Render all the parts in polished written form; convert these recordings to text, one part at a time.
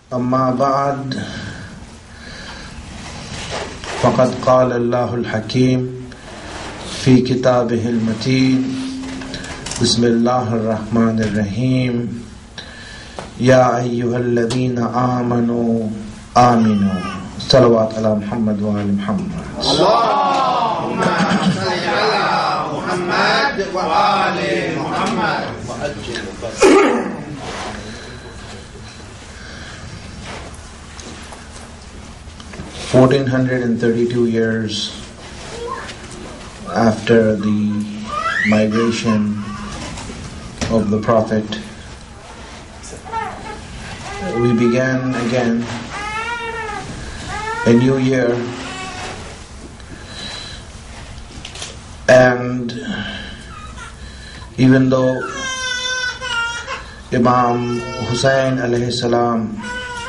أما بعد فقد قال الله الحكيم في كتابه المتين بسم الله الرحمن الرحيم يا أيها الذين آمنوا آمنوا صلوات على محمد وآل محمد اللهم صل على محمد وآل محمد. 1432 years after the migration of the Prophet, we began again a new year, and even though Imam Hussain alayhi salam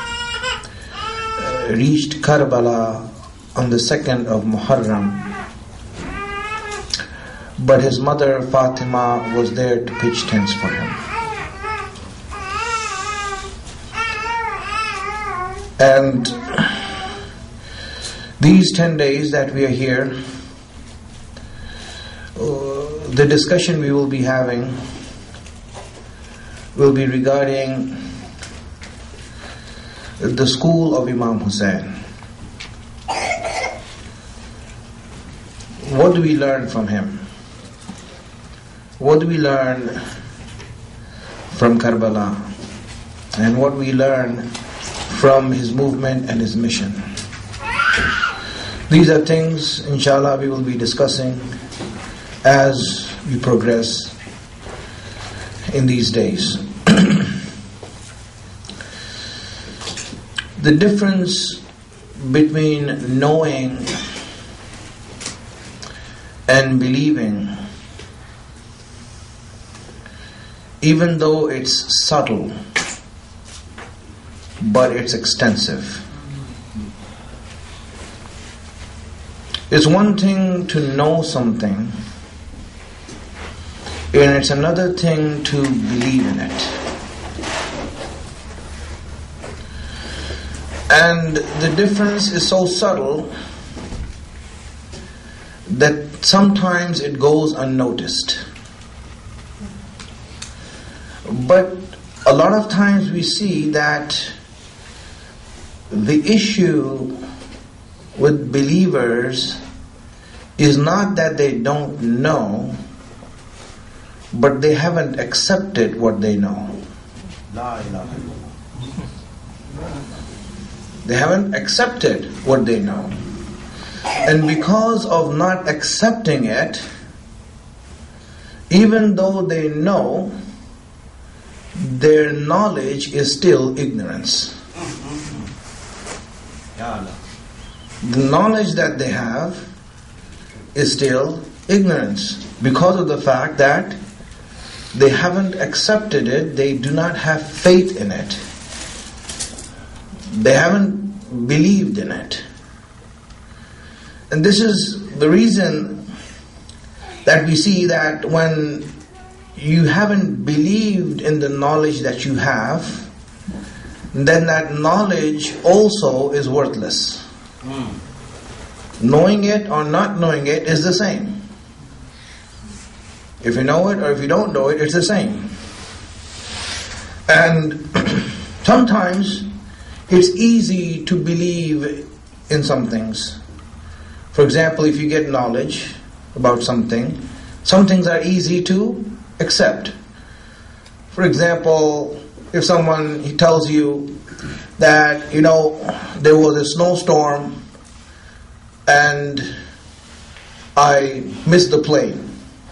reached Karbala on the 2nd of Muharram, but his mother Fatima was there to pitch tents for him. And these 10 days that we are here, the discussion we will be having will be regarding the school of Imam Hussain. What do we learn from him? What do we learn from Karbala? And what we learn from his movement and his mission? These are things, inshallah, we will be discussing as we progress in these days. The difference between knowing and believing, even though it's subtle, but it's extensive. It's one thing to know something, and it's another thing to believe in it. And the difference is so subtle that sometimes it goes unnoticed. But a lot of times we see that the issue with believers is not that they don't know, but they haven't accepted what they know. La ilaha illallah. They haven't accepted what they know. And because of not accepting it, even though they know, their knowledge is still ignorance. The knowledge that they have is still ignorance because of the fact that they haven't accepted it, they do not have faith in it. They haven't believed in it. And this is the reason that we see that when you haven't believed in the knowledge that you have, then that knowledge also is worthless. Knowing it or not knowing it is the same. If you know it or if you don't know it, it's the same. And sometimes it's easy to believe in some things. For example, if you get knowledge about something, some things are easy to accept. For example, if someone tells you that, there was a snowstorm and I missed the plane.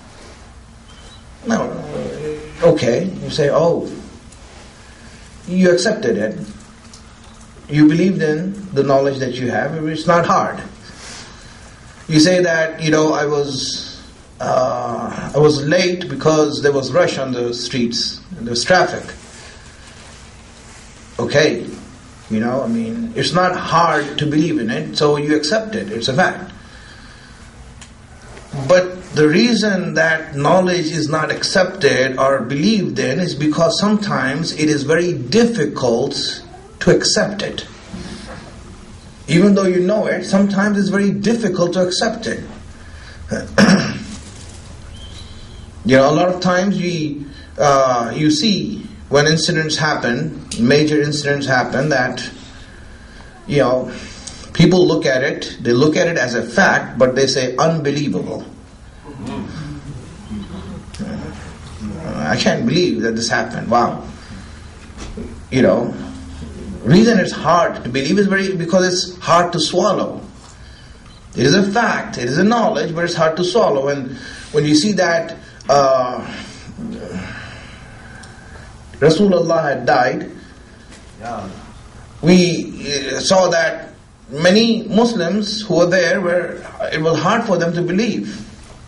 No, okay, you say, you accepted it. You believed in the knowledge that you have. It's not hard. You say that, I was late because there was rush on the streets, and there was traffic. Okay, it's not hard to believe in it, so you accept it. It's a fact. But the reason that knowledge is not accepted or believed in is because sometimes it is very difficult to accept it. Even though you know it, sometimes it's very difficult to accept it. A lot of times you see when incidents happen, major incidents happen, that people look at it, they look at it as a fact, but they say unbelievable. I can't believe that this happened. Wow. Reason it's hard to believe is because it's hard to swallow. It is a fact, it is a knowledge, but it's hard to swallow. And when you see that Rasulullah had died, we saw that many Muslims who were there, it was hard for them to believe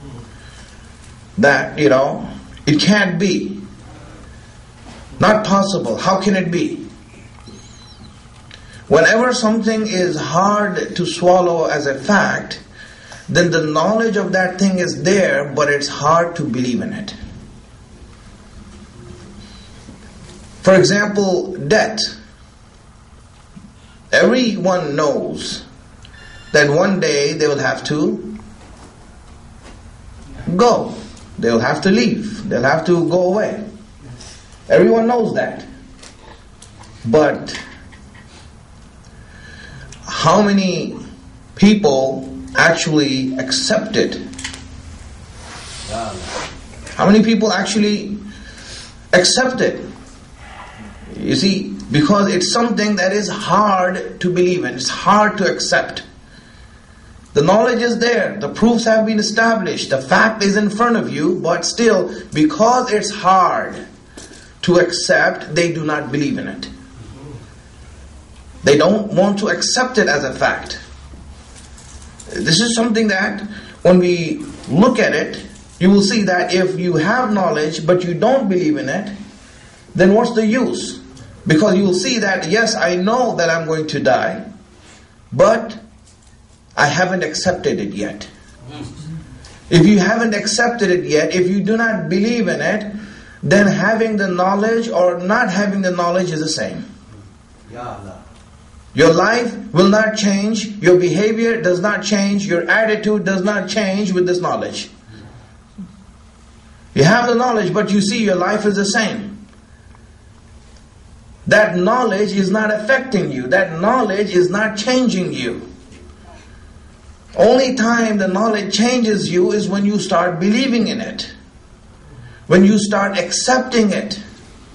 that, it can't be. Not possible. How can it be? Whenever something is hard to swallow as a fact, then the knowledge of that thing is there, but it's hard to believe in it. For example, death. Everyone knows that one day they will have to go. They'll have to leave. They'll have to go away. Everyone knows that. But how many people actually accept it? How many people actually accept it? You see, because it's something that is hard to believe in. It's hard to accept. The knowledge is there. The proofs have been established. The fact is in front of you. But still, because it's hard to accept, they do not believe in it. They don't want to accept it as a fact. This is something that when we look at it, you will see that if you have knowledge but you don't believe in it, then what's the use? Because you will see that, yes, I know that I'm going to die, but I haven't accepted it yet. If you haven't accepted it yet, if you do not believe in it, then having the knowledge or not having the knowledge is the same. Your life will not change, your behavior does not change, your attitude does not change with this knowledge. You have the knowledge, but you see your life is the same. That knowledge is not affecting you. That knowledge is not changing you. Only time the knowledge changes you is when you start believing in it. When you start accepting it.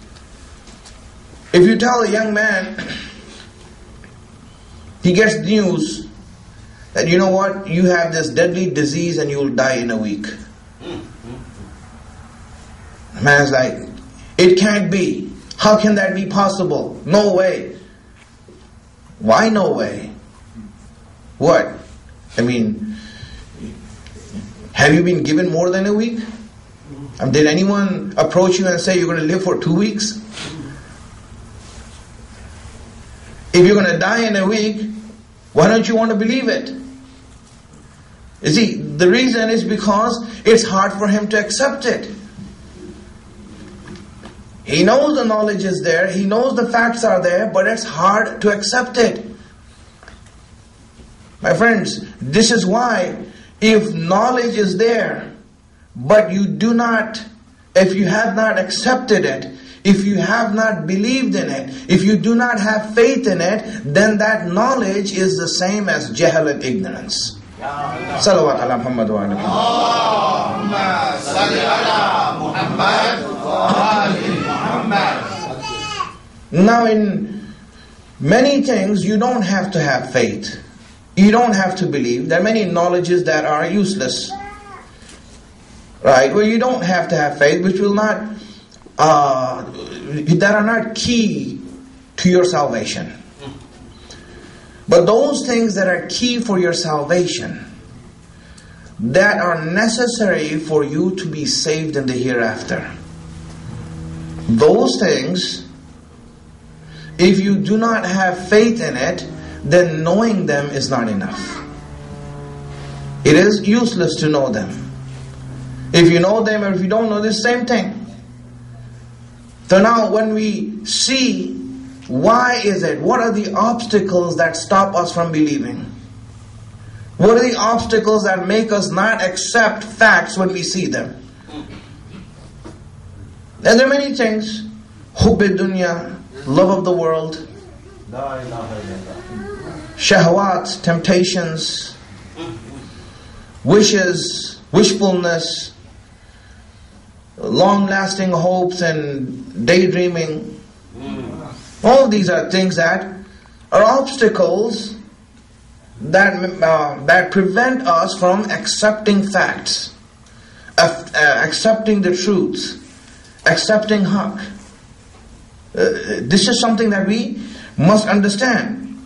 If you tell a young man, he gets news that, you know what, you have this deadly disease and you will die in a week. The man's like, it can't be. How can that be possible? No way. Why no way? What? I mean, have you been given more than a week? Did anyone approach you and say you're going to live for 2 weeks? If you're going to die in a week, why don't you want to believe it? You see, the reason is because it's hard for him to accept it. He knows the knowledge is there, he knows the facts are there, but it's hard to accept it. My friends, this is why if knowledge is there, but you do not, if you have not accepted it, if you have not believed in it, if you do not have faith in it, then that knowledge is the same as jahl and ignorance. Salawat ala Muhammad wa ala Allahumma salli ala Muhammad wa ali Muhammad. Now in many things you don't have to have faith. You don't have to believe. There are many knowledges that are useless. Right? Where you don't have to have faith, which will not, that are not key to your salvation. But those things that are key for your salvation, that are necessary for you to be saved in the hereafter, those things, if you do not have faith in it, then knowing them is not enough. It is useless to know them. If you know them or if you don't know, the same thing. So now when we see why is it? What are the obstacles that stop us from believing? What are the obstacles that make us not accept facts when we see them? And there are many things. Hubb dunya, love of the world. Shahwat, temptations. Wishes, wishfulness. Long-lasting hopes and daydreaming. All these are things that are obstacles that prevent us from accepting facts, accepting the truth, accepting haqq. This is something that we must understand.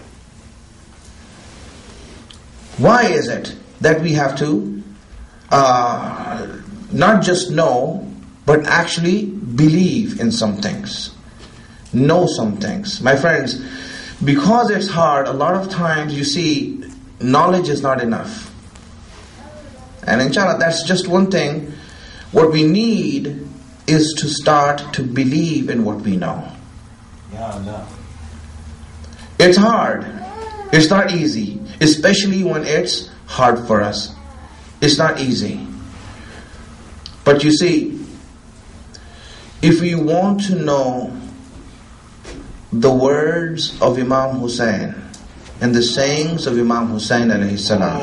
Why is it that we have to not just know, but actually believe in some things? Know some things. My friends, because it's hard, a lot of times you see knowledge is not enough. And inshallah, that's just one thing. What we need is to start to believe in what we know. It's hard. It's not easy. Especially when it's hard for us. It's not easy. But you see, if we want to know the words of Imam Hussein and the sayings of Imam Hussein alayhi salam,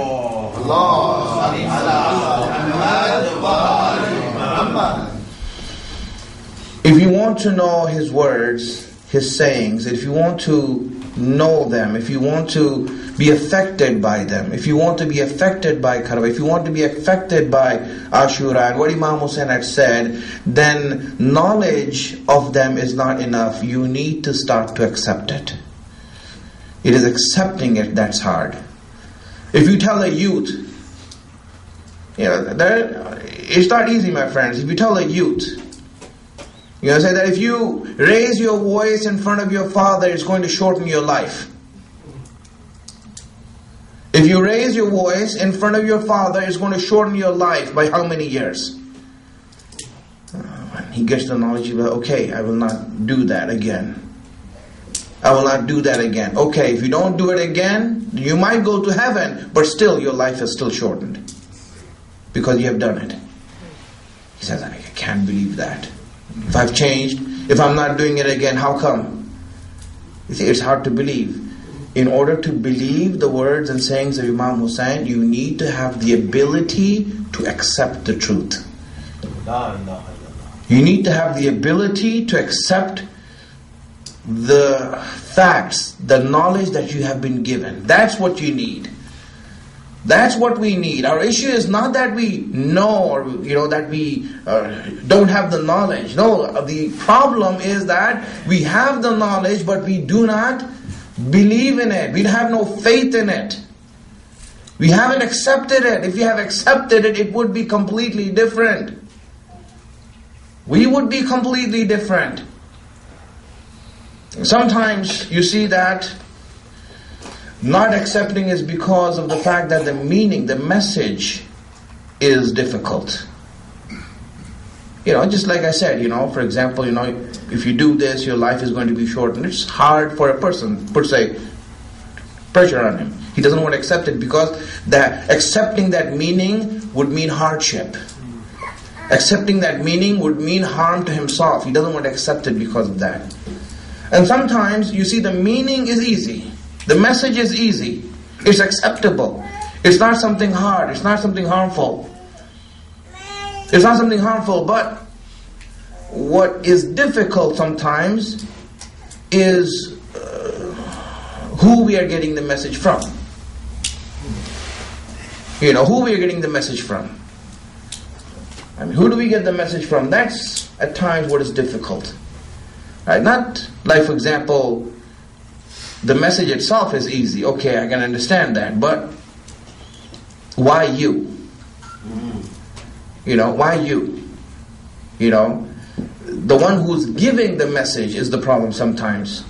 if you want to know his words, his sayings, if you want to know them, if you want to be affected by them, if you want to be affected by Karbala, if you want to be affected by Ashura and what Imam Hussein had said, then knowledge of them is not enough. You need to start to accept it. It is accepting it that's hard. If you tell a youth, it's not easy, my friends. If you tell a youth, say that if you raise your voice in front of your father, it's going to shorten your life. If you raise your voice in front of your father, it's going to shorten your life by how many years? When he gets the knowledge, he will, okay, I will not do that again. I will not do that again. Okay, if you don't do it again, you might go to heaven, but still your life is still shortened. Because you have done it. He says, I can't believe that. If I've changed, if I'm not doing it again, how come? You see, it's hard to believe. In order to believe the words and sayings of Imam Hussein, you need to have the ability to accept the truth. You need to have the ability to accept the facts, the knowledge that you have been given. That's what you need. That's what we need. Our issue is not that we know or that we don't have the knowledge. No, the problem is that we have the knowledge but we do not believe in it. We have no faith in it. We haven't accepted it. If we have accepted it, it would be completely different. We would be completely different. Sometimes you see that not accepting is because of the fact that the meaning, the message is difficult. Just like I said, for example, if you do this, your life is going to be shortened. It's hard for a person, per se, pressure on him. He doesn't want to accept it because accepting that meaning would mean hardship. Accepting that meaning would mean harm to himself. He doesn't want to accept it because of that. And sometimes you see the meaning is easy. The message is easy. It's acceptable. It's not something hard. It's not something harmful. It's not something harmful. But what is difficult sometimes is who we are getting the message from. Who we are getting the message from. Who do we get the message from? That's at times what is difficult. Right? Not like, for example, the message itself is easy. Okay, I can understand that. But why you? Why you? The one who's giving the message is the problem sometimes.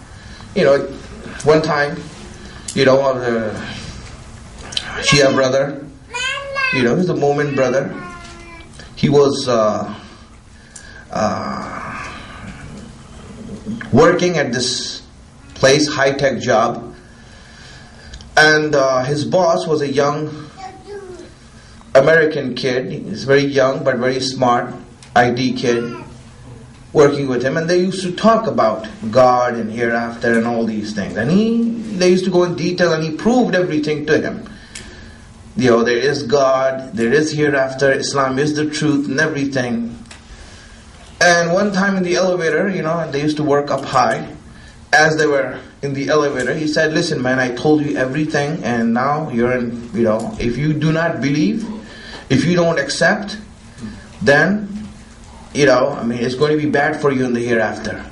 One time, the Shia brother, he's a Momin brother. He was working at this place, high-tech job. And his boss was a young American kid. He's very young but very smart, IT kid, working with him. And they used to talk about God and hereafter and all these things. And they used to go in detail, and he proved everything to him. There is God, there is hereafter, Islam is the truth and everything. And one time in the elevator, they used to work up high. As they were in the elevator, he said, listen man, I told you everything, and now you're in, if you do not believe, if you don't accept, then, it's going to be bad for you in the hereafter.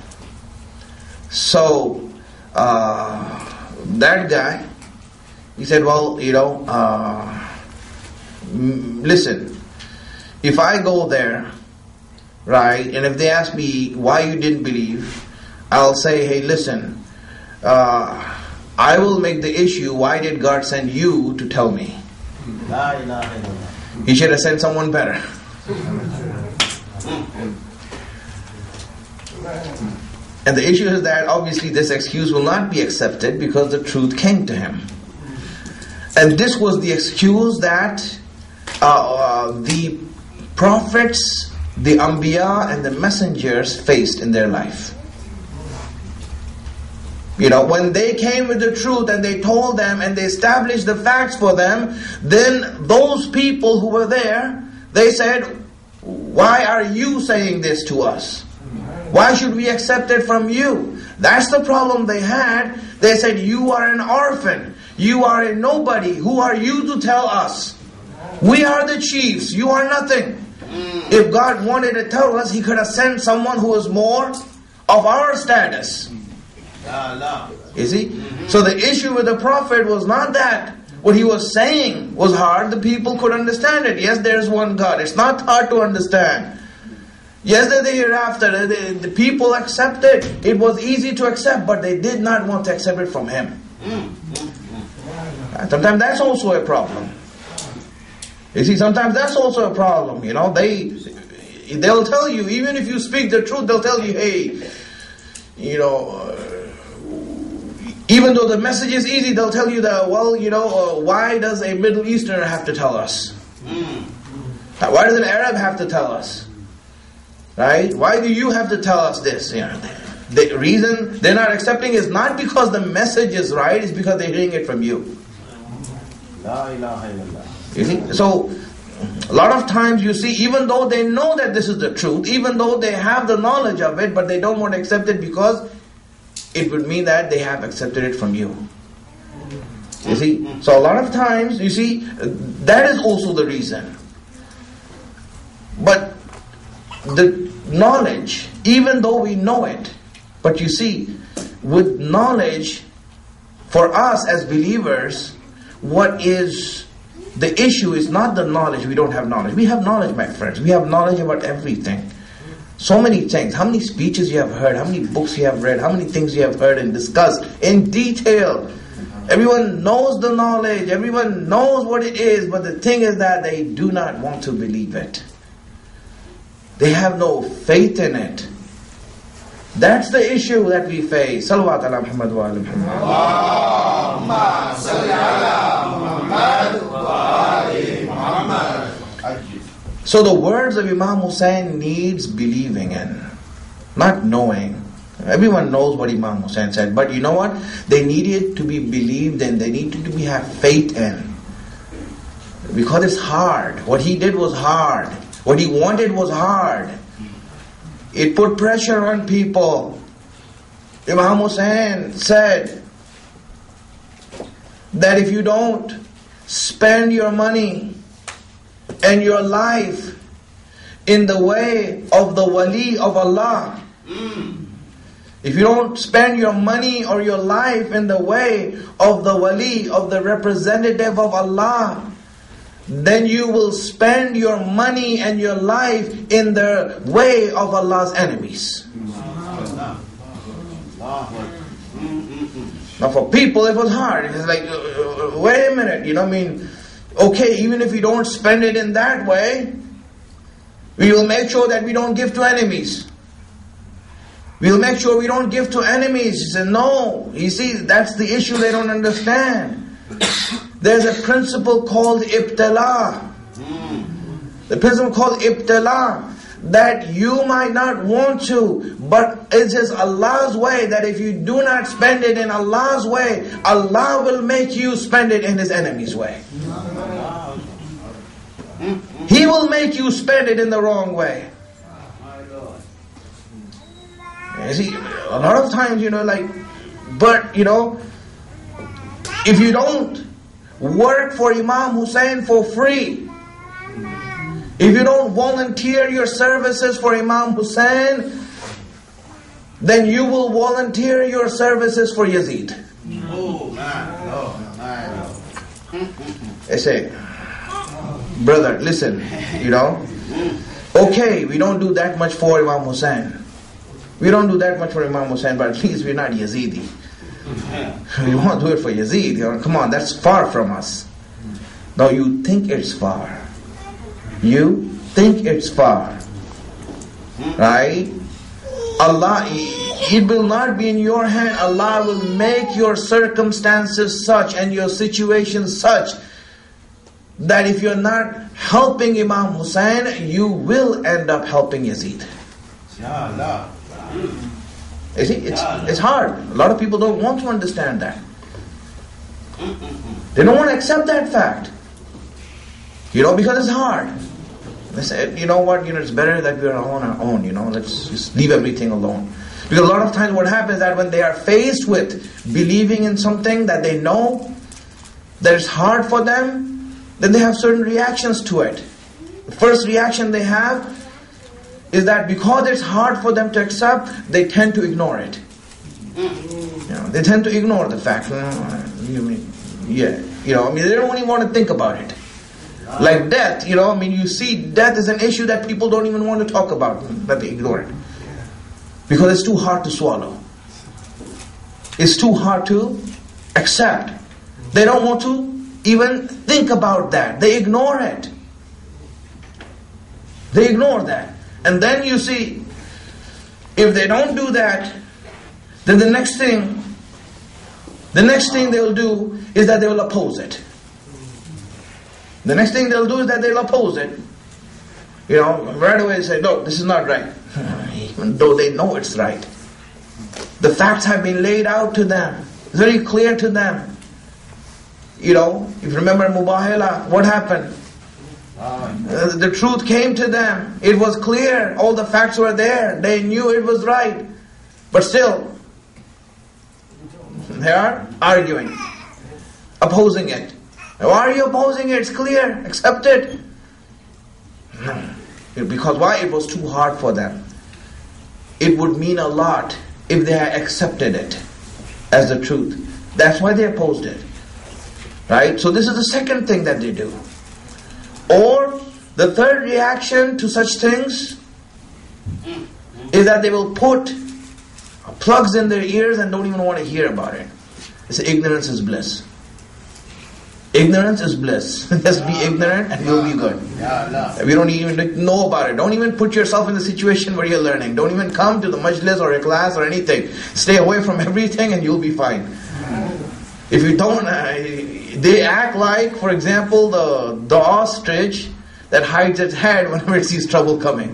So, that guy, he said, well, listen, if I go there, right, and if they ask me why you didn't believe, I'll say, hey, listen, I will make the issue, why did God send you to tell me? He should have sent someone better. And the issue is that obviously this excuse will not be accepted because the truth came to him. And this was the excuse that the prophets, the Anbiya and the messengers faced in their life. When they came with the truth and they told them and they established the facts for them, then those people who were there, they said, why are you saying this to us? Why should we accept it from you? That's the problem they had. They said, you are an orphan. You are a nobody. Who are you to tell us? We are the chiefs. You are nothing. If God wanted to tell us, He could have sent someone who was more of our status. You see? So the issue with the Prophet was not that what he was saying was hard. The people could understand it. Yes, there's one God. It's not hard to understand. Yes, the hereafter, the people accepted. It was easy to accept, but they did not want to accept it from him. Sometimes that's also a problem. You see, sometimes that's also a problem. They'll tell you, even if you speak the truth, they'll tell you, hey, even though the message is easy, they'll tell you that, why does a Middle Easterner have to tell us? Why does an Arab have to tell us? Right? Why do you have to tell us this? The reason they're not accepting is not because the message is right, it's because they're hearing it from you. You see? So, a lot of times you see, even though they know that this is the truth, even though they have the knowledge of it, but they don't want to accept it because it would mean that they have accepted it from you. You see? So a lot of times, you see, that is also the reason. But the knowledge, even though we know it, but you see, with knowledge, for us as believers, what is the issue is not the knowledge. We don't have knowledge. We have knowledge, my friends. We have knowledge about everything. So many things. How many speeches you have heard, how many books you have read, how many things you have heard and discussed in detail. Everyone knows the knowledge, everyone knows what it is, but the thing is that they do not want to believe it. They have no faith in it. That's the issue that we face. Salawat ala Muhammad wa ala Allahumma salli ala Muhammad wa ali Muhammad. So the words of Imam Hussain needs believing in, not knowing. Everyone knows what Imam Hussain said, but you know what? They needed to be believed in. They needed to have faith in. Because it's hard. What he did was hard. What he wanted was hard. It put pressure on people. Imam Hussain said that if you don't spend your money and your life in the way of the wali of Allah, if you don't spend your money or your life in the way of the wali, of the representative of Allah, then you will spend your money and your life in the way of Allah's enemies. Now for people it was hard. It was like, wait a minute, okay, even if we don't spend it in that way, we will make sure that we don't give to enemies. We'll make sure we don't give to enemies. He said, no. You see, that's the issue they don't understand. There's a principle called ibtila. The principle called ibtila, that you might not want to, but it's just Allah's way, that if you do not spend it in Allah's way, Allah will make you spend it in His enemy's way. He will make you spend it in the wrong way. You see, a lot of times, but if you don't work for Imam Hussein for free, if you don't volunteer your services for Imam Hussein, then you will volunteer your services for Yazid. They say, brother, listen, okay, we don't do that much for Imam Hussein. We don't do that much for Imam Hussein, but at least we're not Yazidi. We won't do it for Yazid. Come on, that's far from us. No, you think it's far. You think it's far. Right? Allah, it will not be in your hand. Allah will make your circumstances such and your situation such that if you're not helping Imam Hussein, you will end up helping Yazid. You see, it's hard. A lot of people don't want to understand that. They don't want to accept that fact. Because it's hard. They say, you know what, it's better that we're on our own, let's just leave everything alone. Because a lot of times what happens is that when they are faced with believing in something that they know that it's hard for them, then they have certain reactions to it. The first reaction they have is that because it's hard for them to accept, they tend to ignore it. They tend to ignore the fact. They don't even want to think about it. Like death, you see death is an issue that people don't even want to talk about, but they ignore it. Because it's too hard to swallow. It's too hard to accept. They don't want to even think about that. They ignore it. They ignore that. And then you see, if they don't do that, then the next thing they'll do is that they will oppose it. The next thing they'll do is that they'll oppose it. Right away they say, no, this is not right. Even though they know it's right. The facts have been laid out to them. It's very clear to them. If you remember Mubahala, what happened? The truth came to them. It was clear. All the facts were there. They knew it was right. But still, they are arguing, opposing it. Why are you opposing it? It's clear. Accept it. Because why? It was too hard for them. It would mean a lot if they had accepted it as the truth. That's why they opposed it. Right? So this is the second thing that they do. Or the third reaction to such things is that they will put plugs in their ears and don't even want to hear about it. They say ignorance is bliss. Ignorance is bliss. Just be ignorant and you'll be good. We don't even know about it. Don't even put yourself in the situation where you're learning. Don't even come to the majlis or a class or anything. Stay away from everything and you'll be fine. If you don't, they act like, for example, the ostrich that hides its head whenever it sees trouble coming.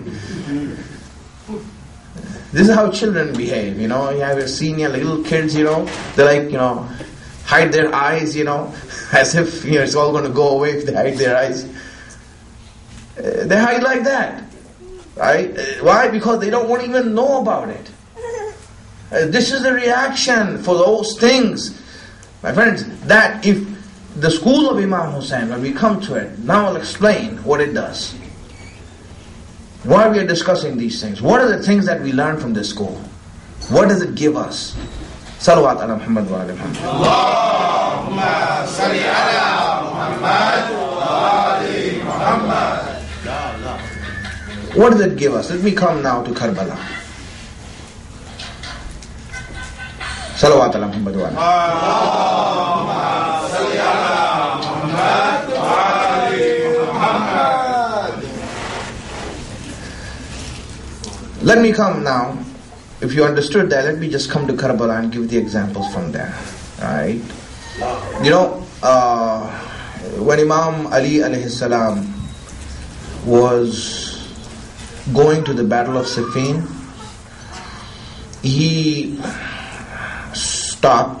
This is how children behave, You have your senior little kids, they hide their eyes, as if, it's all going to go away if they hide their eyes. They hide like that, right? Why? Because they don't want to even know about it. This is the reaction for those things. My friends, that if the school of Imam Hussein, when we come to it, now I'll explain what it does. Why we are discussing these things. What are the things that we learn from this school? What does it give us? Salawat ala Muhammad wa ala Muhammad. Allahumma salli ala Muhammad wa ali Muhammad. What does it give us? Let me come now to Karbala. Salawat ala Muhammad wa ala Allahumma salli ala Muhammad wa ali Muhammad. Let me come now. if you understood that, let me just come to Karbala and give the examples from there. Right? You know, when Imam Ali alayhi salam was going to the Battle of Siffin, he stopped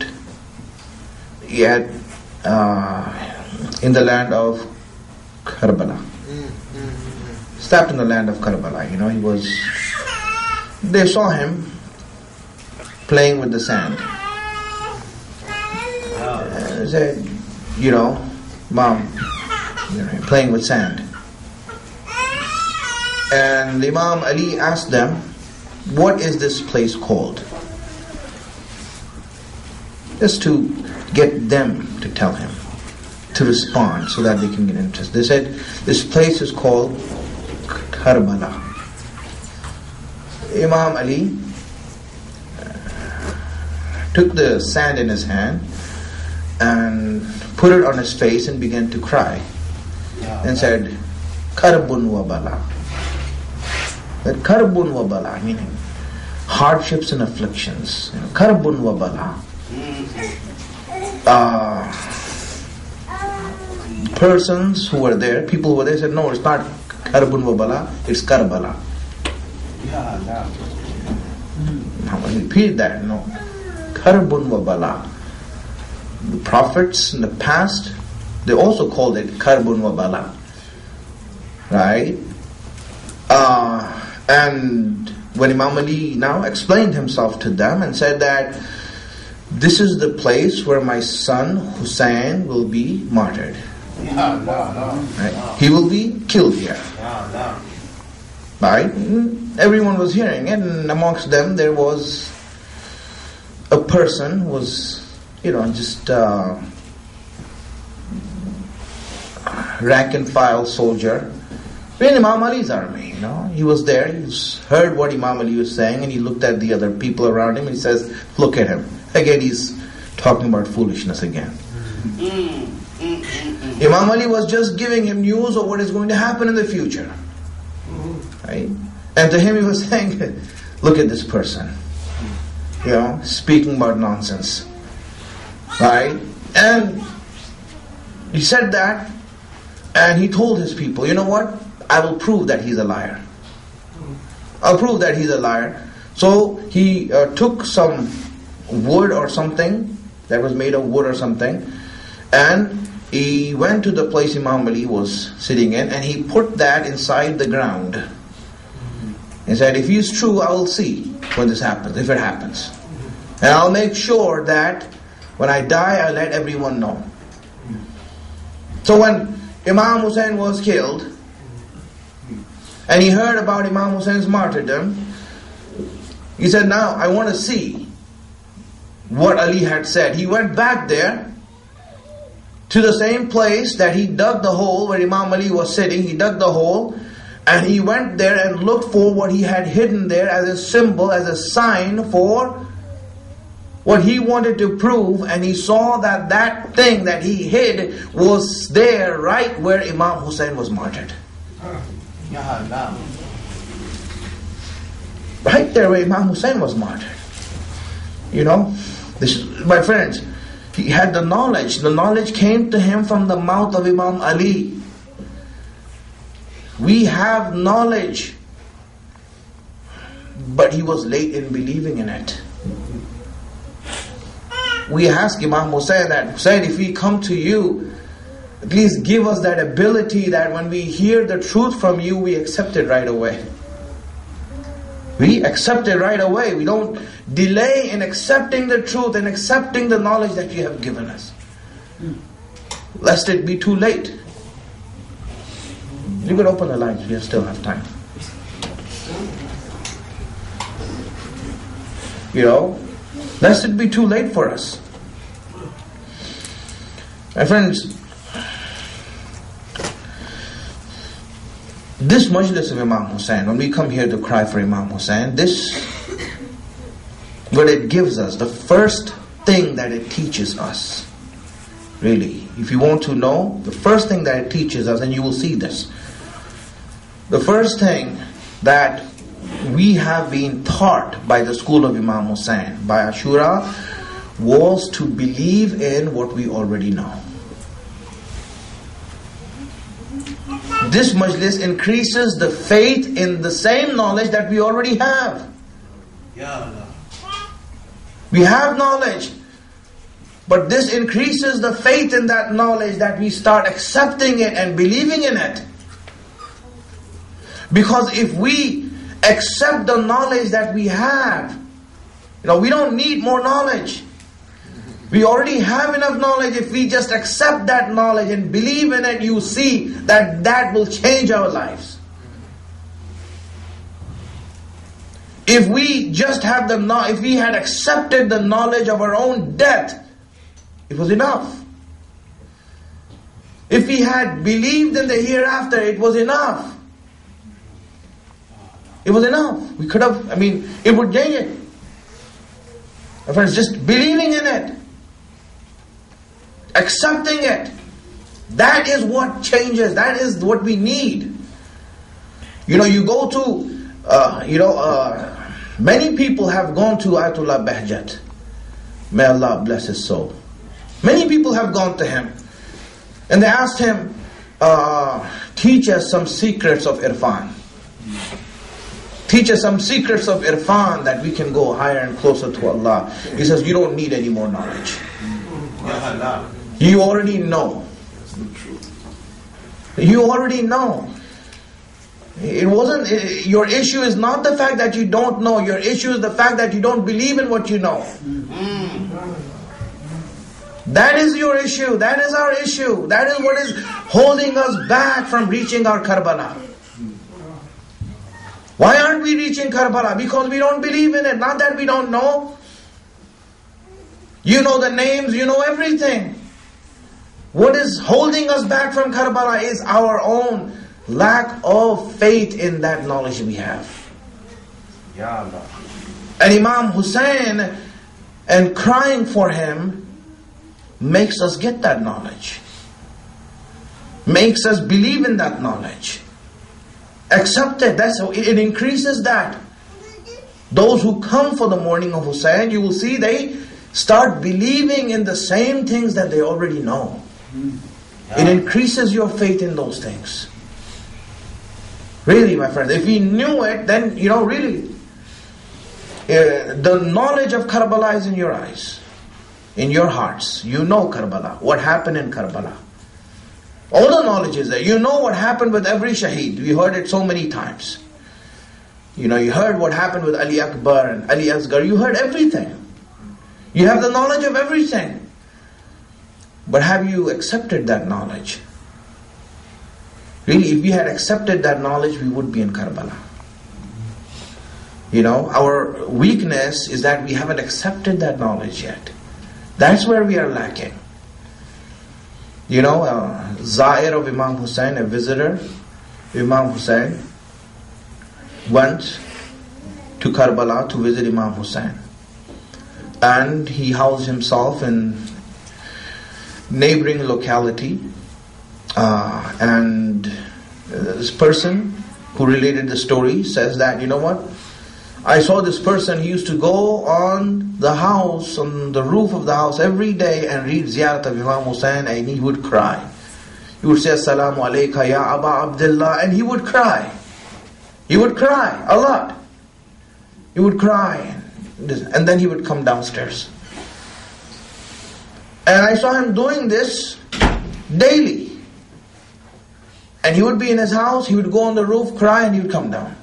in the land of Karbala. Stopped in the land of Karbala. You know, they saw him playing with the sand. They said, you know, Mom, playing with sand. And Imam Ali asked them, what is this place called? Just to get them to tell him, to respond so that they can get interest. They said, this place is called Karbala. Imam Ali took the sand in his hand and put it on his face and began to cry and said, Karbun wa bala. That Karbun wa bala, meaning hardships and afflictions. Karbun wa bala. Persons who were there, people who were there said, no, it's not Karbun wa bala, it's Karbala. Now when we repeat that, no. Karbun wa bala. The prophets in the past, they also called it Karbun wa bala. Right? And when Imam Ali now explained himself to them and said that this is the place where my son Hussein will be martyred. Right? He will be killed here. Right? Everyone was hearing it, and amongst them there was a person who was, just rank and file soldier in Imam Ali's army. He was there, he heard what Imam Ali was saying, and he looked at the other people around him and he says, look at him. Again, he's talking about foolishness again. Imam Ali was just giving him news of what is going to happen in the future. Right? And to him he was saying, look at this person. Speaking about nonsense. Right? And he said that, and he told his people, you know what? I will prove that he's a liar. I'll prove that he's a liar. So he took some wood or something that was made of wood or something, and he went to the place Imam Ali was sitting in, and he put that inside the ground. He said, if he's true, I will see when this happens, if it happens. And I'll make sure that when I die, I'll let everyone know. So when Imam Hussein was killed, and he heard about Imam Hussein's martyrdom, he said, now I want to see what Ali had said. He went back there to the same place that he dug the hole where Imam Ali was sitting. He dug the hole, and he went there and looked for what he had hidden there as a symbol, as a sign for what he wanted to prove, and he saw that that thing that he hid was there right where Imam Hussein was martyred. Right there where Imam Hussein was martyred. This is, my friends, he had the knowledge. The knowledge came to him from the mouth of Imam Ali. We have knowledge, but he was late in believing in it. We ask Imam Hussein that, Hussein, if we come to you, at least give us that ability that when we hear the truth from you, we accept it right away. We accept it right away. We don't delay in accepting the truth and accepting the knowledge that you have given us, lest it be too late. You can open the lines, we still have time. Lest it be too late for us. My friends, this majlis of Imam Hussein, when we come here to cry for Imam Hussein, what it gives us, the first thing that it teaches us, really, if you want to know, the first thing that it teaches us, and you will see this, the first thing that we have been taught by the school of Imam Hussain, by Ashura, was to believe in what we already know. This majlis increases the faith in the same knowledge that we already have. We have knowledge, but this increases the faith in that knowledge, that we start accepting it and believing in it. Because if we accept the knowledge that we have, we don't need more knowledge. We already have enough knowledge. If we just accept that knowledge and believe in it, you see that that will change our lives. If we just have if we had accepted the knowledge of our own death, it was enough. If we had believed in the hereafter, it was enough. It was enough. We could have, it would change it. My friends, just believing in it, accepting it, that is what changes. That is what we need. You go to, many people have gone to Ayatollah Bahjat. May Allah bless his soul. Many people have gone to him and they asked him, teach us some secrets of Irfan. Teach us some secrets of Irfan that we can go higher and closer to Allah. He says, you don't need any more knowledge. You already know. You already know. Your issue is not the fact that you don't know. Your issue is the fact that you don't believe in what you know. That is your issue. That is our issue. That is what is holding us back from reaching our Karbala. Why aren't we reaching Karbala? Because we don't believe in it. Not that we don't know. You know the names, you know everything. What is holding us back from Karbala is our own lack of faith in that knowledge we have. Ya Allah. And Imam Hussain and crying for him makes us get that knowledge. Makes us believe in that knowledge. Accept it. That's how it increases that. Those who come for the mourning of Hussain, you will see they start believing in the same things that they already know. It increases your faith in those things. Really, my friends, if we knew it, then, really, the knowledge of Karbala is in your eyes, in your hearts. You know Karbala, what happened in Karbala. All the knowledge is there. You know what happened with every shaheed. We heard it so many times. You heard what happened with Ali Akbar and Ali Asghar. You heard everything. You have the knowledge of everything. But have you accepted that knowledge? Really, if we had accepted that knowledge, we would be in Karbala. Our weakness is that we haven't accepted that knowledge yet. That's where we are lacking. Zair of Imam Hussain, a visitor, Imam Hussain, went to Karbala to visit Imam Hussain. And he housed himself in neighboring locality. And this person who related the story says that, I saw this person, he used to go on the house, on the roof of the house every day and read Ziyarat of Imam Hussain, and he would cry. He would say, Assalamu alayka ya Aba Abdullah, and he would cry. He would cry a lot. He would cry, and then he would come downstairs. And I saw him doing this daily. And he would be in his house, he would go on the roof, cry, and he would come down.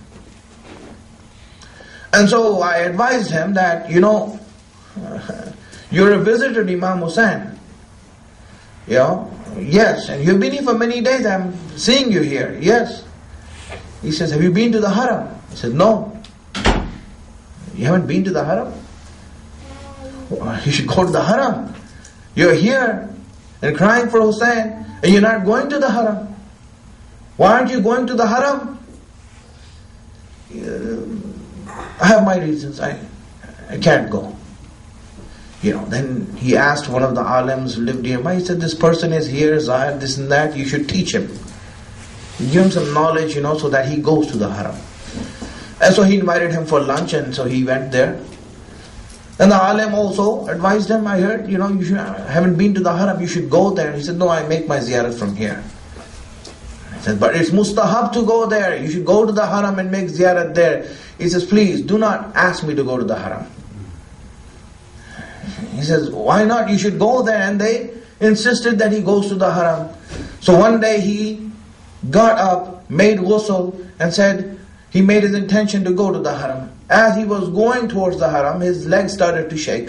And so I advised him that, you're a visitor to Imam Hussain. Yes, and you've been here for many days, I'm seeing you here. Yes. He says, have you been to the Haram? I said, no. You haven't been to the Haram? Well, you should go to the Haram. You're here and crying for Hussain, and you're not going to the Haram. Why aren't you going to the Haram? I have my reasons. I can't go. Then he asked one of the alims who lived nearby. He said, this person is here, Zahir, this and that. You should teach him. Give him some knowledge, so that he goes to the Haram. And so he invited him for lunch, and so he went there. And the alim also advised him, I heard, you haven't been to the haram, you should go there. He said, no, I make my ziyarat from here. He said, but it's mustahab to go there. You should go to the haram and make ziyarat there. He says, please, do not ask me to go to the haram. He says, why not? You should go there. And they insisted that he goes to the haram. So one day he got up, made ghusl, and said he made his intention to go to the haram. As he was going towards the haram, his legs started to shake.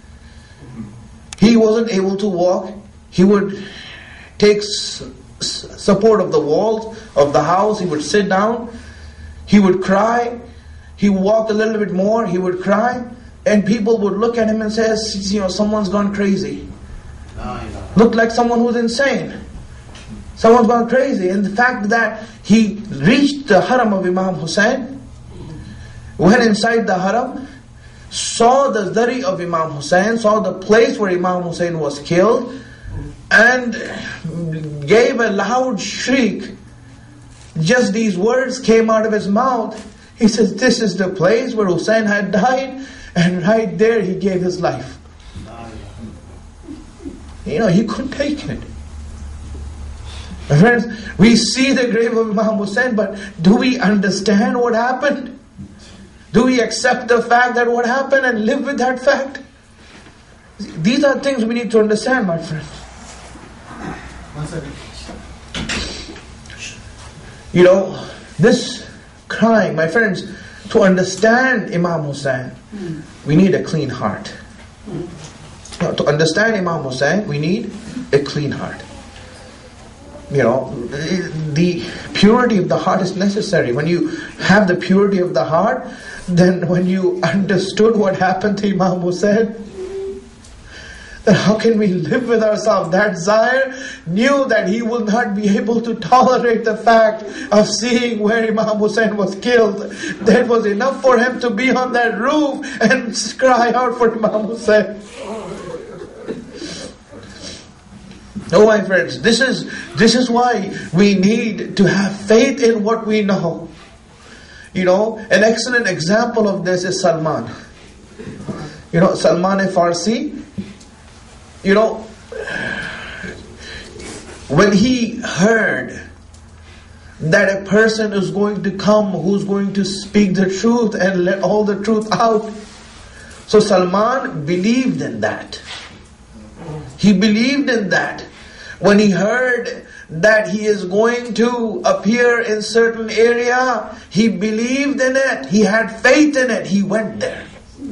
He wasn't able to walk. He would take support of the walls of the house. He would sit down. He would cry. He walked a little bit more. He would cry. And people would look at him and say, someone's gone crazy. Looked like someone who's insane. Someone's gone crazy. And the fact that he reached the haram of Imam Hussein, went inside the haram, saw the zari of Imam Hussein, saw the place where Imam Hussein was killed, and gave a loud shriek. Just these words came out of his mouth. He says, this is the place where Hussein had died, and right there he gave his life. He couldn't take it. My friends, we see the grave of Imam Hussein, but do we understand what happened? Do we accept the fact that what happened and live with that fact? These are things we need to understand, my friends. This crying, my friends, to understand Imam Hussein, we need a clean heart. To understand Imam Hussein, we need a clean heart. The purity of the heart is necessary. When you have the purity of the heart, then when you understood what happened to Imam Hussein, then how can we live with ourselves? That Zair knew that he will not be able to tolerate the fact of seeing where Imam Hussein was killed. That was enough for him to be on that roof and cry out for Imam Hussein. Oh, my friends, this is why we need to have faith in what we know. An excellent example of this is Salman. Salman Farsi, when he heard that a person is going to come who's going to speak the truth and let all the truth out, so Salman believed in that. He believed in that. When he heard that he is going to appear in certain area, he believed in it. He had faith in it. He went there.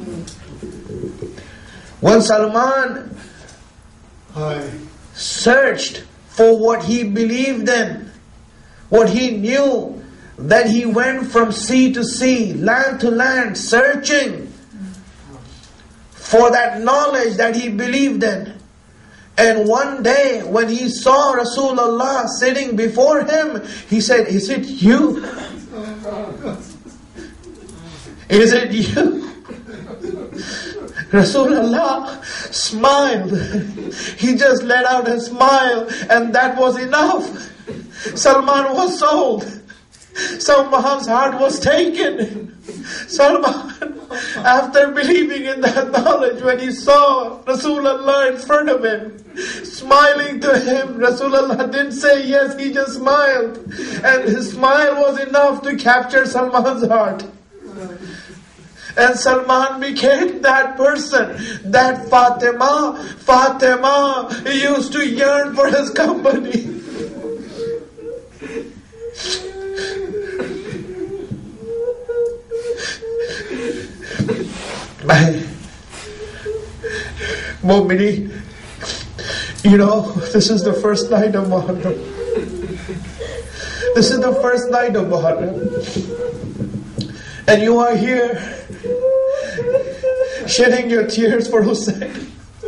When Salman searched for what he believed in, what he knew, then he went from sea to sea, land to land, searching for that knowledge that he believed in. And one day when he saw Rasulullah sitting before him, he said, is it you? Is it you? Rasulullah smiled. He just let out a smile, and that was enough. Salman was sold. Salman's heart was taken. Salman, after believing in that knowledge, when he saw Rasulullah in front of him, smiling to him, Rasulullah didn't say yes, he just smiled. And his smile was enough to capture Salman's heart. And Salman became that person, that Fatima used to yearn for his company. Mu'mini, this is the first night of Muharram. This is the first night of Muharram. And you are here shedding your tears for Hussein.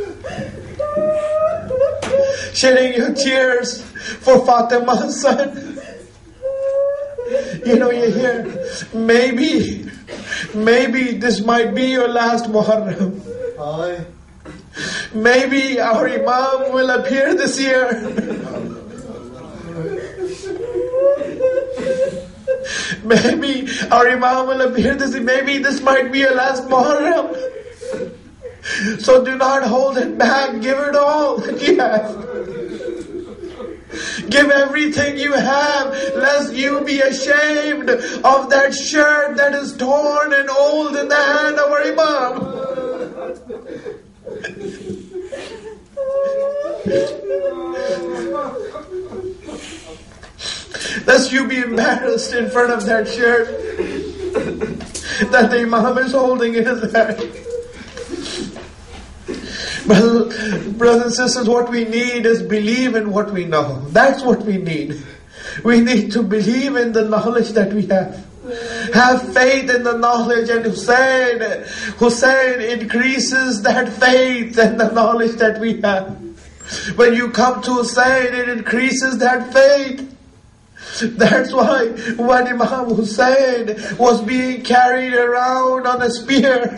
Shedding your tears for Fatima's son. You're here. Maybe this might be your last Muharram. Maybe our Imam will appear this year. Maybe our Imam will appear to say, maybe this might be your last Muharram. So do not hold it back. Give it all that you have. Give everything you have, lest you be ashamed of that shirt that is torn and old in the hand of our Imam. Lest you be embarrassed in front of that shirt that the Imam is holding in his hand. Brothers and sisters, what we need is believe in what we know. That's what we need. We need to believe in the knowledge that we have. Have faith in the knowledge, and Hussein increases that faith and the knowledge that we have. When you come to Hussein, it increases that faith. That's why when Imam Hussein was being carried around on a spear,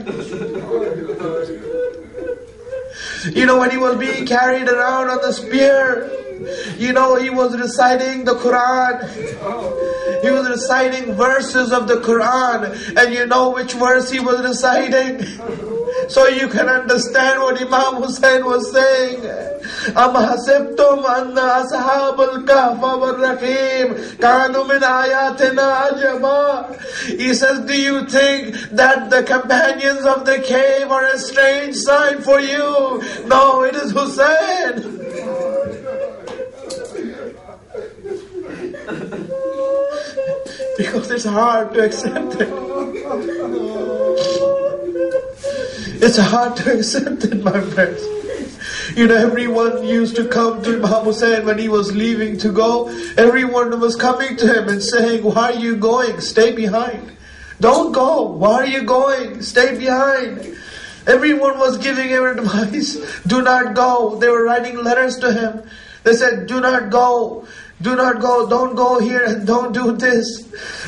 when he was being carried around on the spear, he was reciting the Quran. He was reciting verses of the Quran. And you know which verse he was reciting? So you can understand what Imam Hussein was saying. Am hasibtum anna ashabul kahf wal raqim kanu min ayatina ajaba. He says, do you think that the companions of the cave are a strange sign for you? No, it is Hussein. Because it's hard to accept it. It's hard to accept it, my friends. Everyone used to come to Imam Hussein when he was leaving to go. Everyone was coming to him and saying, why are you going? Stay behind. Don't go. Why are you going? Stay behind. Everyone was giving him advice. Do not go. They were writing letters to him. They said, do not go. Do not go. Don't go here and don't do this.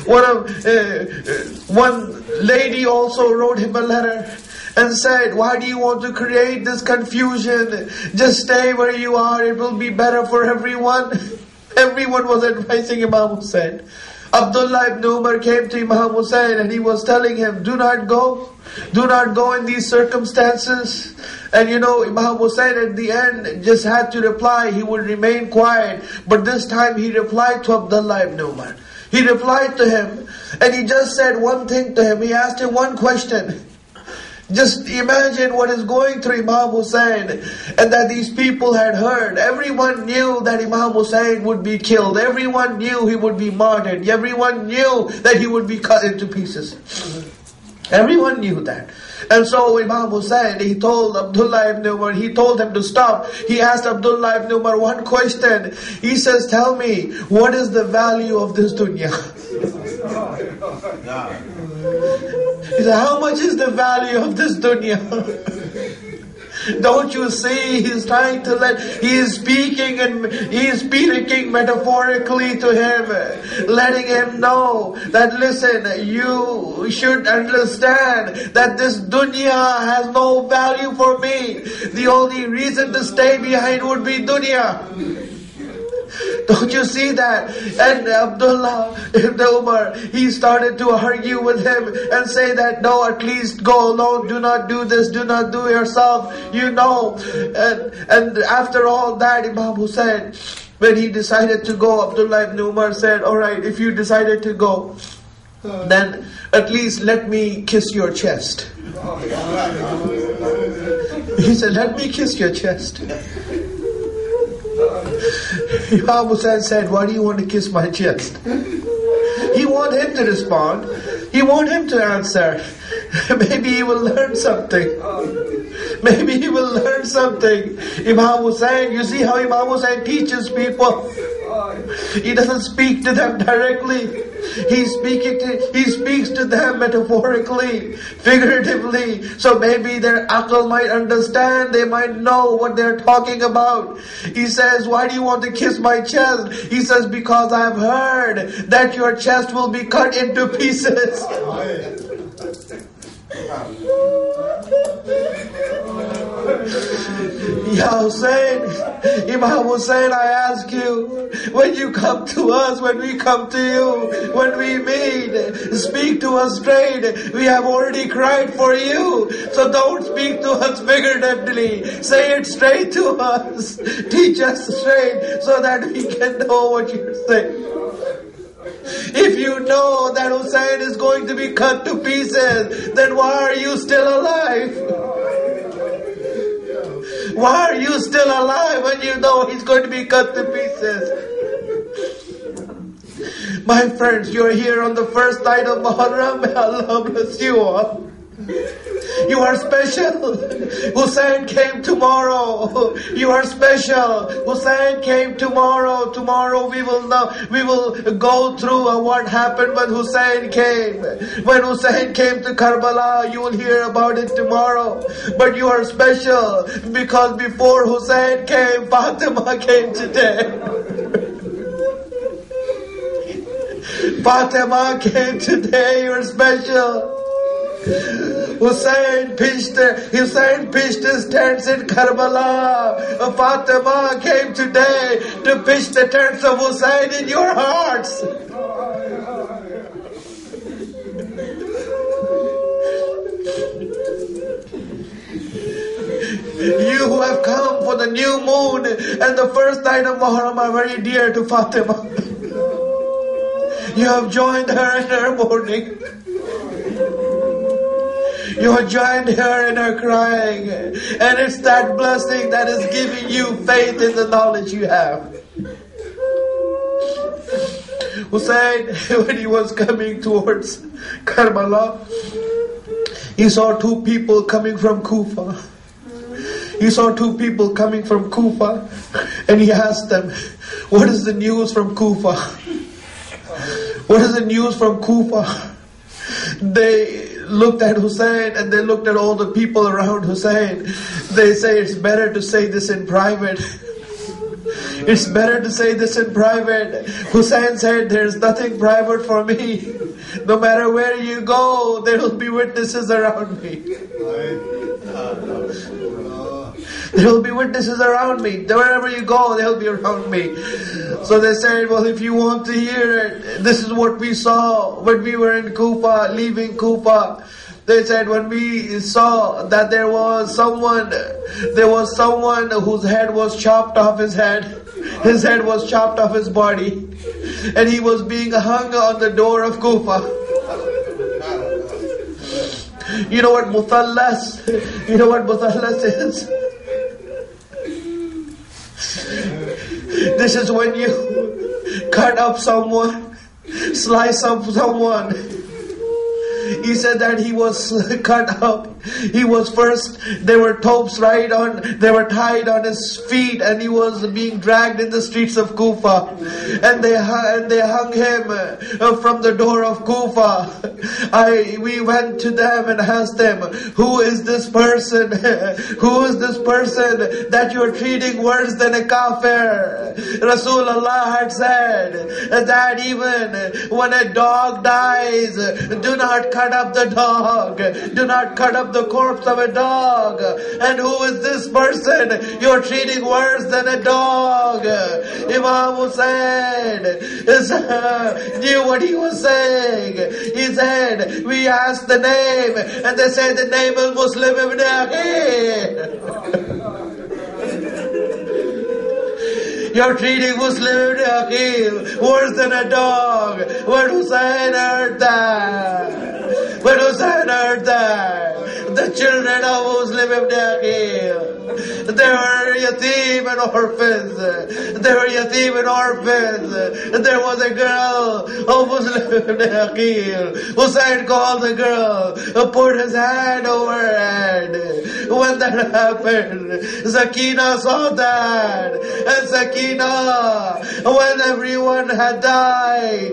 One lady also wrote him a letter and said, why do you want to create this confusion? Just stay where you are. It will be better for everyone. Everyone was advising Imam Hussein. Abdullah ibn Umar came to Imam Hussein and he was telling him, do not go. Do not go in these circumstances. And Imam Hussein at the end just had to reply. He would remain quiet. But this time he replied to Abdullah ibn Umar. He replied to him and he just said one thing to him. He asked him one question. Just imagine what is going through Imam Hussein, and that these people had heard. Everyone knew that Imam Hussein would be killed. Everyone knew he would be martyred. Everyone knew that he would be cut into pieces. Everyone knew that. And so Imam Hussein, he told Abdullah ibn Umar, he told him to stop. He asked Abdullah ibn Umar one question. He says, tell me, what is the value of this dunya? He said, how much is the value of this dunya? Don't you see, he's trying to he is speaking metaphorically to him, letting him know that, listen, you should understand that this dunya has no value for me. The only reason to stay behind would be dunya. Don't you see that? And Abdullah ibn Umar, he started to argue with him and say that, no, at least go alone. Do not do this. Do not do yourself. And after all that, Imam Hussein, when he decided to go, Abdullah ibn Umar said, all right, if you decided to go, then at least let me kiss your chest. He said, let me kiss your chest. Imam Hussein said, why do you want to kiss my chest? He want him to respond. He want him to answer. Maybe he will learn something. Maybe he will learn something. Imam Hussein, you see how Imam Hussein teaches people? He doesn't speak to them directly. He speaks to them metaphorically, figuratively. So maybe their aql might understand. They might know what they're talking about. He says, why do you want to kiss my chest? He says, because I've heard that your chest will be cut into pieces. Ya Hussein, Imam Hussein, I ask you, when you come to us, when we come to you, when we meet, speak to us straight. We have already cried for you, so don't speak to us figuratively. Say it straight to us. Teach us straight so that we can know what you're saying. If you know that Hussein is going to be cut to pieces, then why are you still alive? Why are you still alive when you know he's going to be cut to pieces? My friends, you're here on the first night of Muharram. May Allah bless you all. You are special. Hussein came tomorrow. You are special. Hussein came tomorrow. Tomorrow we will go through what happened when Hussein came. When Hussein came to Karbala, you will hear about it tomorrow. But you are special because before Hussein came, Fatima came today. Fatima came today. You are special. Hussein pitched his tents in Karbala. Fatima came today to pitch the tents of Hussein in your hearts. You who have come for the new moon and the first night of Muharram are very dear to Fatima. You have joined her in her mourning. You have joined her in her crying. And it's that blessing that is giving you faith in the knowledge you have. Hussein, when he was coming towards Karbala, he saw two people coming from Kufa. He saw two people coming from Kufa, and he asked them, what is the news from Kufa? What is the news from Kufa? They looked at Hussein and they looked at all the people around Hussein. They say it's better to say this in private. It's better to say this in private. Hussein said, there's nothing private for me. No matter where you go, there will be witnesses around me. There will be witnesses around me. Wherever you go, they'll be around me. So they said, well, if you want to hear it, this is what we saw when we were in Kufa, leaving Kufa. They said when we saw that there was someone whose head was chopped off his head. His head was chopped off his body. And he was being hung on the door of Kufa. You know what muthallas? You know what muthallas is? This is when you cut up someone, slice up someone. He said that he was cut up. He was first, there were ropes they were tied on his feet, and he was being dragged in the streets of Kufa. And they hung him from the door of Kufa. We went to them and asked them, who is this person? Who is this person that you're treating worse than a kafir? Rasulullah had said that even when a dog dies, do not cut up the dog. Do not cut up the corpse of a dog. And who is this person you're treating worse than a dog? Imam Hussein knew what he was saying. He said, we asked the name, and they said the name is Muslim ibn Aqil. You're treating Muslim ibn Aqil worse than a dog. When Hussein heard that, the children of Muslim ibn Aqil, they were yatim and orphans. There was a girl of Muslim ibn Aqil. Hussein called the girl, put his hand over her head. When that happened, Sakina saw that. And Sakina, when everyone had died,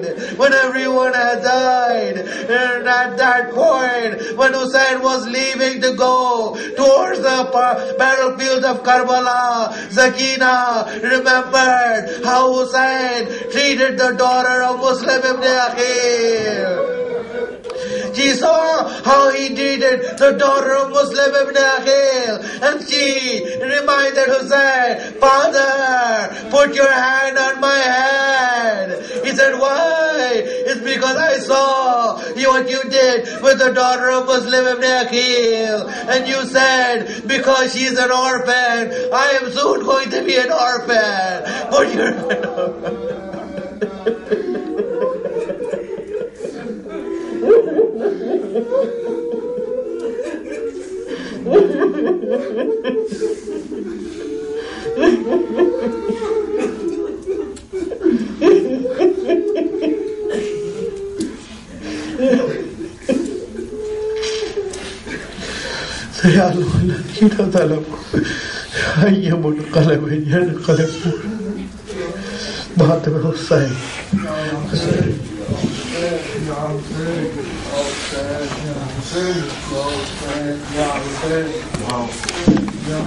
and at that point, when Hussein was leaving to go towards the battlefield of Karbala, Sakina remembered how Hussein treated the daughter of Muslim ibn Aqil. She saw how he treated the daughter of Muslim ibn Aqil, and she reminded Hussein, Father, put your hand on my head. He said, why? It's because I saw what you did with the daughter of Muslim ibn Aqil, and you said, because she's an orphan, I am soon going to be an orphan. Put your hand on my head. يا الله الذين ظلموا أي منقلب ينقلبون بعد الحسين